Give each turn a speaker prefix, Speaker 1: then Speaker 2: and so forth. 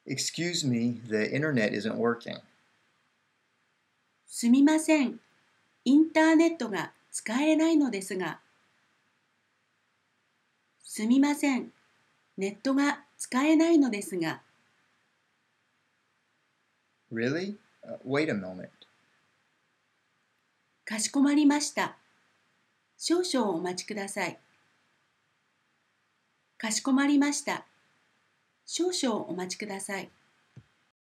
Speaker 1: Excuse me, the internet isn't working.
Speaker 2: すみません、インターネットが使えないのですが。すみません、ネットが使えないのですが。
Speaker 1: Really? Wait a moment.
Speaker 2: かしこまりました。少々お待ちください。かしこまりました。少々お待ちください。